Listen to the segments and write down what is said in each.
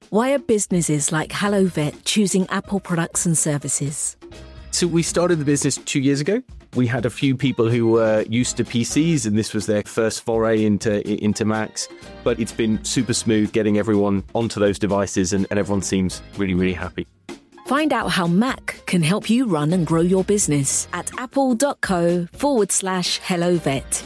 Why are businesses like HelloVet choosing Apple products and services? So we started the business 2 years ago. We had a few people who were used to PCs and this was their first foray into Macs. But it's been super smooth getting everyone onto those devices and everyone seems really, really happy. Find out how Mac can help you run and grow your business at apple.co/HelloVet.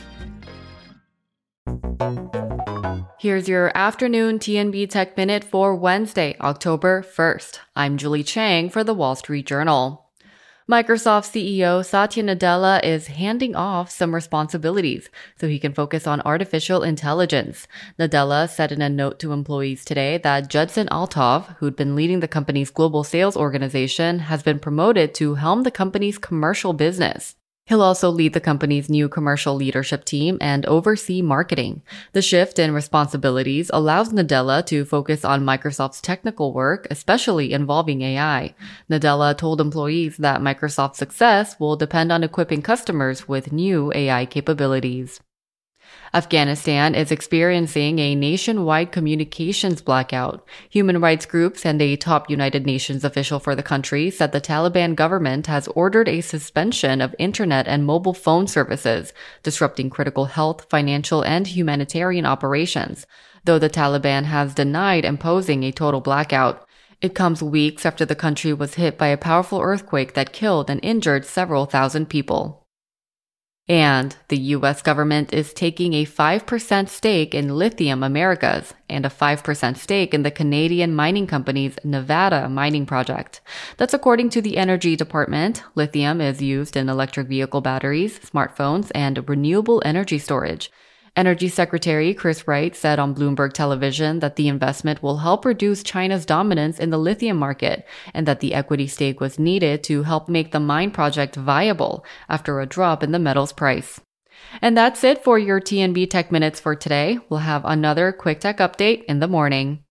Here's your afternoon TNB Tech Minute for Wednesday, October 1st. I'm Julie Chang for the Wall Street Journal. Microsoft CEO Satya Nadella is handing off some responsibilities so he can focus on artificial intelligence. Nadella said in a note to employees today that Judson Althoff, who'd been leading the company's global sales organization, has been promoted to helm the company's commercial business. He'll also lead the company's new commercial leadership team and oversee marketing. The shift in responsibilities allows Nadella to focus on Microsoft's technical work, especially involving AI. Nadella told employees that Microsoft's success will depend on equipping customers with new AI capabilities. Afghanistan is experiencing a nationwide communications blackout. Human rights groups and a top United Nations official for the country said the Taliban government has ordered a suspension of internet and mobile phone services, disrupting critical health, financial, and humanitarian operations, though the Taliban has denied imposing a total blackout. It comes weeks after the country was hit by a powerful earthquake that killed and injured several thousand people. And the U.S. government is taking a 5% stake in Lithium Americas and a 5% stake in the Canadian mining company's Nevada mining project. That's according to the Energy Department. Lithium is used in electric vehicle batteries, smartphones, and renewable energy storage. Energy Secretary Chris Wright said on Bloomberg Television that the investment will help reduce China's dominance in the lithium market and that the equity stake was needed to help make the mine project viable after a drop in the metal's price. And that's it for your TNB Tech Minutes for today. We'll have another quick tech update in the morning.